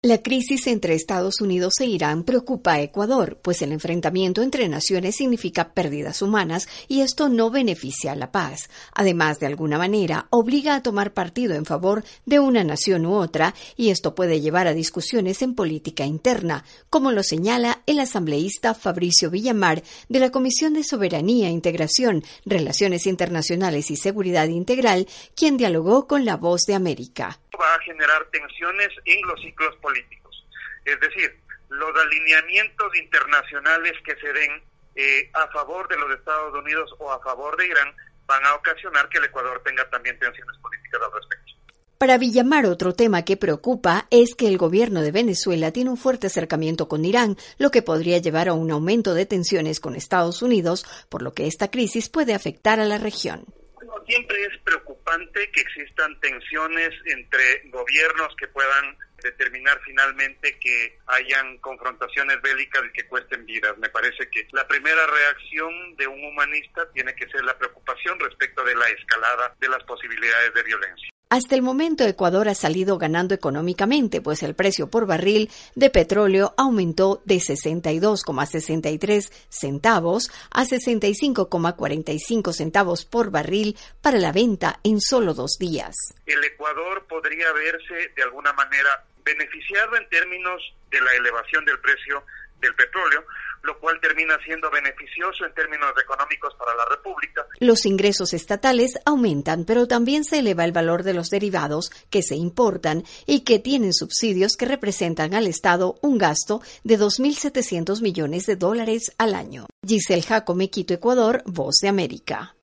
La crisis entre Estados Unidos e Irán preocupa a Ecuador, pues el enfrentamiento entre naciones significa pérdidas humanas y esto no beneficia a la paz. Además, de alguna manera, obliga a tomar partido en favor de una nación u otra y esto puede llevar a discusiones en política interna, como lo señala el asambleísta Fabricio Villamar de la Comisión de Soberanía, Integración, Relaciones Internacionales y Seguridad Integral, quien dialogó con La Voz de América. Va a generar tensiones en los ciclos políticos. Es decir, los alineamientos internacionales que se den a favor de los Estados Unidos o a favor de Irán van a ocasionar que el Ecuador tenga también tensiones políticas al respecto. Para Villamar, otro tema que preocupa es que el gobierno de Venezuela tiene un fuerte acercamiento con Irán, lo que podría llevar a un aumento de tensiones con Estados Unidos, por lo que esta crisis puede afectar a la región. Siempre es preocupante que existan tensiones entre gobiernos que puedan determinar finalmente que hayan confrontaciones bélicas y que cuesten vidas. Me parece que la primera reacción de un humanista tiene que ser la preocupación respecto de la escalada de las posibilidades de violencia. Hasta el momento, Ecuador ha salido ganando económicamente, pues el precio por barril de petróleo aumentó de 62,63 centavos a 65,45 centavos por barril para la venta en solo 2 días. El Ecuador podría verse de alguna manera beneficiado en términos de la elevación del precio del petróleo, lo cual termina siendo beneficioso en términos económicos para la República. Los ingresos estatales aumentan, pero también se eleva el valor de los derivados que se importan y que tienen subsidios que representan al Estado un gasto de 2.700 millones de dólares al año. Giselle Jacome, Quito, Ecuador, Voz de América.